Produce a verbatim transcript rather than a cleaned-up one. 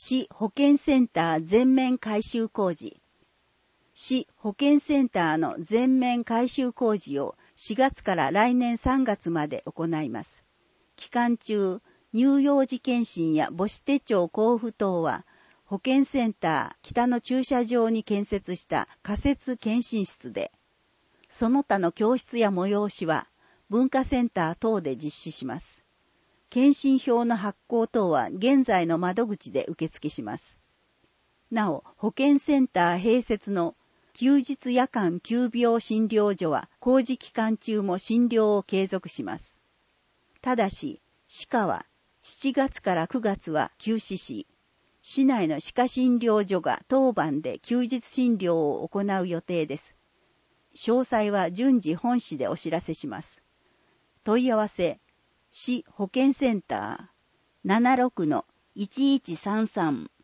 市保健センター全面改修工事。市保健センターの全面改修工事をしがつから来年さんがつまで行います。期間中、乳幼児検診や母子手帳交付等は、保健センター北の駐車場に建設した仮設検診室で、その他の教室や催しは文化センター等で実施します。検診票の発行等は現在の窓口で受付します。なお、保健センター併設の休日夜間急病診療所は工事期間中も診療を継続します。ただし、歯科はしちがつからくがつは休止し、市内の歯科診療所が当番で休日診療を行う予定です。詳細は順次本誌でお知らせします。問い合わせ、市保健センター ななじゅうろくのいちいちさんさん